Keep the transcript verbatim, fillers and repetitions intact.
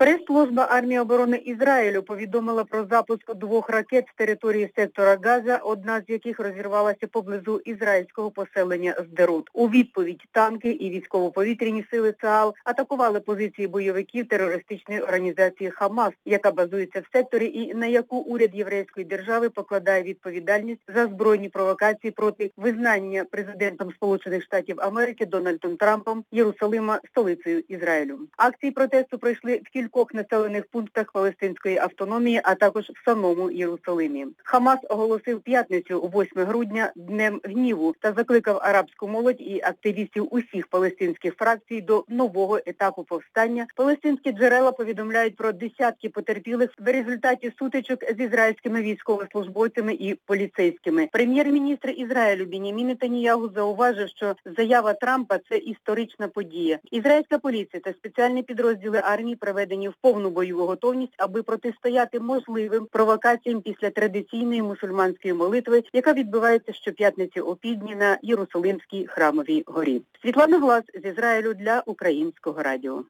Прес-служба армії оборони Ізраїлю повідомила про запуск двох ракет з території сектора Газа, одна з яких розірвалася поблизу ізраїльського поселення Сдерут. У відповідь танки і військово-повітряні сили ЦААЛ атакували позиції бойовиків терористичної організації Хамас, яка базується в секторі і на яку уряд єврейської держави покладає відповідальність за збройні провокації проти визнання президентом Сполучених Штатів Америки Дональдом Трампом Єрусалима столицею Ізраїлю. Акції протесту пройшли в кількох населених пунктах палестинської автономії, а також в самому Єрусалимі. Хамас оголосив п'ятницю, восьмого грудня, днем гніву та закликав арабську молодь і активістів усіх палестинських фракцій до нового етапу повстання. Палестинські джерела повідомляють про десятки потерпілих в результаті сутичок з ізраїльськими військовослужбовцями і поліцейськими. Прем'єр-міністр Ізраїлю Біньямін Нетаньяху зауважив, що заява Трампа – це історична подія. Ізраїльська поліція та спеціальні підрозділи армії приведені в повну бойову готовність, аби протистояти можливим провокаціям після традиційної мусульманської молитви, яка відбувається щоп'ятниці опівдні на Єрусалимській храмовій горі. Світлана Глас з Ізраїлю для Українського радіо.